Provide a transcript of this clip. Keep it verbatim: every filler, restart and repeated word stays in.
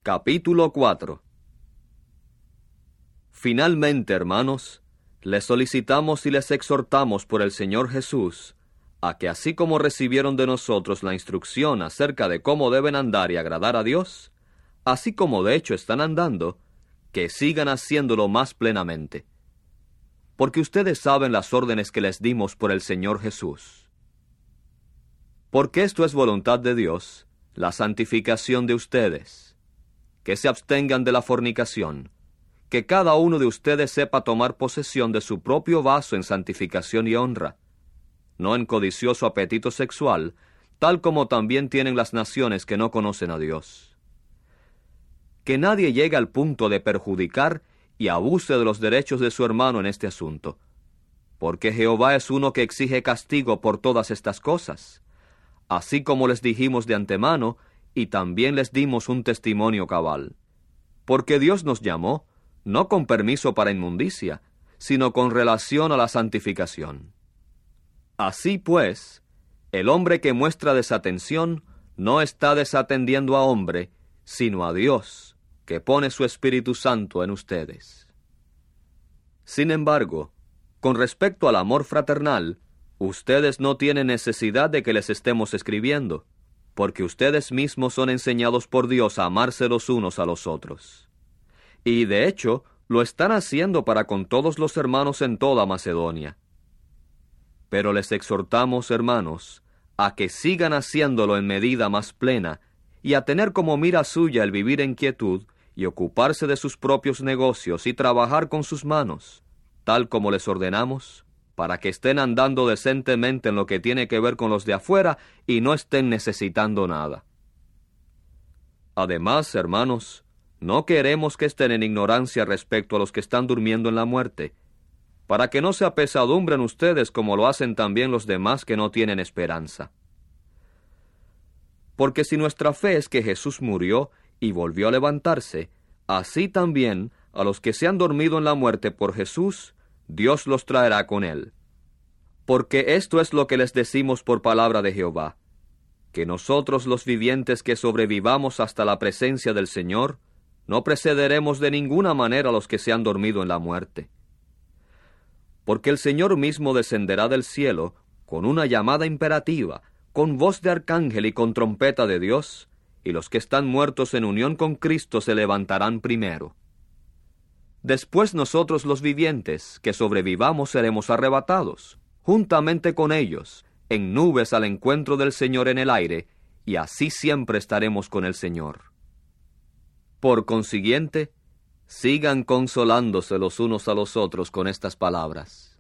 Capítulo cuatro. Finalmente, hermanos, les solicitamos y les exhortamos por el Señor Jesús, a que así como recibieron de nosotros la instrucción acerca de cómo deben andar y agradar a Dios, así como de hecho están andando, que sigan haciéndolo más plenamente. Porque ustedes saben las órdenes que les dimos por el Señor Jesús. Porque esto es voluntad de Dios, la santificación de ustedes, que se abstengan de la fornicación, que cada uno de ustedes sepa tomar posesión de su propio vaso en santificación y honra, no en codicioso apetito sexual, tal como también tienen las naciones que no conocen a Dios. Que nadie llegue al punto de perjudicar y abuse de los derechos de su hermano en este asunto, porque Jehová es uno que exige castigo por todas estas cosas, así como les dijimos de antemano, y también les dimos un testimonio cabal. Porque Dios nos llamó, no con permiso para inmundicia, sino con relación a la santificación. Así pues, el hombre que muestra desatención no está desatendiendo a hombre, sino a Dios, que pone su Espíritu Santo en ustedes. Sin embargo, con respecto al amor fraternal, ustedes no tienen necesidad de que les estemos escribiendo, porque ustedes mismos son enseñados por Dios a amarse los unos a los otros. Y de hecho, lo están haciendo para con todos los hermanos en toda Macedonia. Pero les exhortamos, hermanos, a que sigan haciéndolo en medida más plena, y a tener como mira suya el vivir en quietud, y ocuparse de sus propios negocios, y trabajar con sus manos, tal como les ordenamos, para que estén andando decentemente en lo que tiene que ver con los de afuera y no estén necesitando nada. Además, hermanos, no queremos que estén en ignorancia respecto a los que están durmiendo en la muerte, para que no se apesadumbren ustedes como lo hacen también los demás que no tienen esperanza. Porque si nuestra fe es que Jesús murió y volvió a levantarse, así también a los que se han dormido en la muerte por Jesús, Dios los traerá con él. Porque esto es lo que les decimos por palabra de Jehová, que nosotros los vivientes que sobrevivamos hasta la presencia del Señor, no precederemos de ninguna manera a los que se han dormido en la muerte. Porque el Señor mismo descenderá del cielo con una llamada imperativa, con voz de arcángel y con trompeta de Dios, y los que están muertos en unión con Cristo se levantarán primero. Después nosotros los vivientes, que sobrevivamos, seremos arrebatados, juntamente con ellos, en nubes al encuentro del Señor en el aire, y así siempre estaremos con el Señor. Por consiguiente, sigan consolándose los unos a los otros con estas palabras.